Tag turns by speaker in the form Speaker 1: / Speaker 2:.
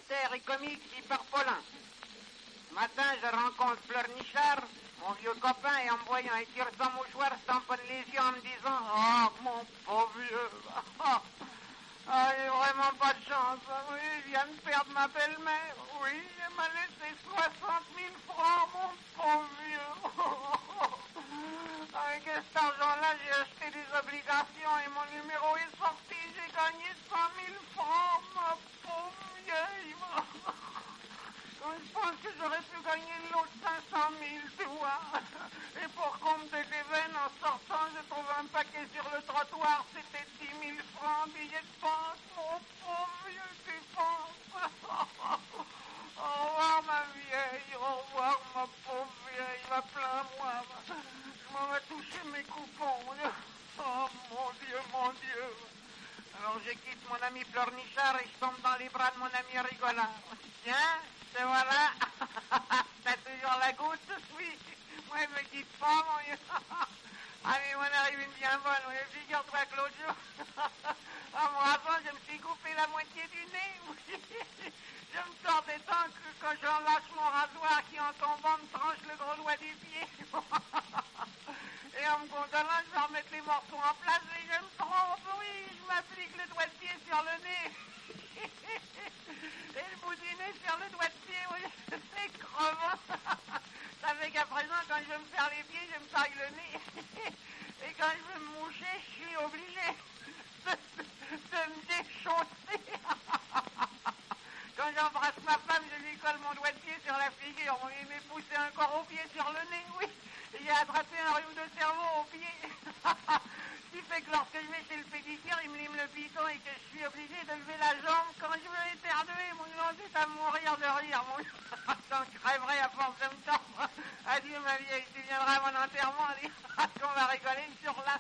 Speaker 1: solitaire et comique Hyper Paulin. Ce matin, je rencontre Pleurnichard, mon vieux copain, et en me voyant étirer son mouchoir, se tamponne les yeux en me disant « Oh, mon pauvre vieux, ah, j'ai vraiment pas de chance. Oui, je viens de perdre ma belle-mère. Oui, elle m'a laissé 60 000 francs, mon pauvre vieux. Avec cet argent-là, j'ai acheté des obligations et mon numéro est sorti. J'ai gagné 100 000 francs, ma pauvre vieille. Je pense que j'aurais pu gagner l'autre 500 000, tu vois. Et pour compte de l'événement, en sortant, je trouve un paquet sur le trottoir. C'était 10 000 francs, billets de poste. Mon pauvre vieux, tu penses. Au revoir, ma vieille. Au revoir, ma pauvre vieille. Va plein moi. Je m'en vais toucher mes coupons. Oh, mon Dieu, mon Dieu. Alors je quitte mon ami Pleurnichard et je tombe dans les bras de mon ami Rigolard. Tiens, te voilà. T'as toujours la goutte, oui. Moi, il me quitte pas, mon vieux. Ah, mais m'en arrive une bien bonne, oui. Figure-toi que l'autre jour, en me rasant, je me suis coupé la moitié du nez, oui. Je me sors des temps que quand j'enlace mon rasoir qui, en tombant, me tranche le gros doigt du pied. Et en me condolant, je vais remettre les morceaux en place et je me trompe, oui. Je m'applique le doigt de pied sur le nez. Et le bout du nez sur le doigt de pied, oui. C'est crevant. Ça fait qu'à présent, quand je veux me faire les pieds, je me taille le nez. Et quand je veux me moucher, je suis obligé de me déchausser. Quand j'embrasse ma femme, je lui colle mon doigt de pied sur la figure. Il m'est poussé encore au pied sur le nez, oui. Et j'ai attrapé un rhume de cerveau au pied. Ce qui fait que lorsque je vais chez le pédicure, il me lime le piton et que je suis obligé de lever la jambe quand je veux éternuer. Mon nom, c'est à mourir de rire. J'en crèverai à force de me tordre. Adieu, ma vieille. Tu viendras à mon enterrement. On va rigoler sur la